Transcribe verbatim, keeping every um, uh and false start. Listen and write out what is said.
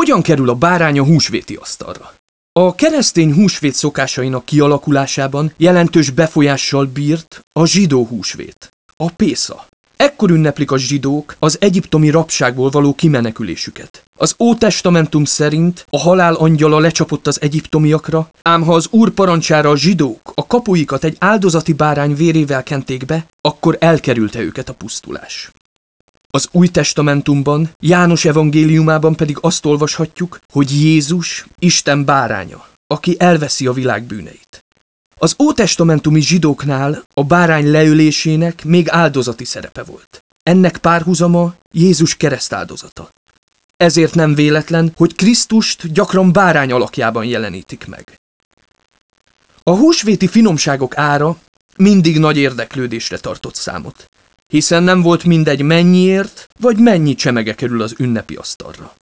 Hogyan kerül a bárány a húsvéti asztalra? A keresztény húsvét szokásainak kialakulásában jelentős befolyással bírt a zsidó húsvét, a Pésza. Ekkor ünneplik a zsidók az egyiptomi rabságból való kimenekülésüket. Az Ótestamentum szerint a halál angyala lecsapott az egyiptomiakra, ám ha az Úr parancsára a zsidók a kapuikat egy áldozati bárány vérével kenték be, akkor elkerülte őket a pusztulás. Az Új Testamentumban, János evangéliumában pedig azt olvashatjuk, hogy Jézus Isten báránya, aki elveszi a világ bűneit. Az ótestamentumi zsidóknál a bárány leölésének még áldozati szerepe volt. Ennek párhuzama Jézus keresztáldozata. Ezért nem véletlen, hogy Krisztust gyakran bárány alakjában jelenítik meg. A húsvéti finomságok ára mindig nagy érdeklődésre tartott számot, hiszen nem volt mindegy mennyiért vagy mennyi csemege kerül az ünnepi asztalra.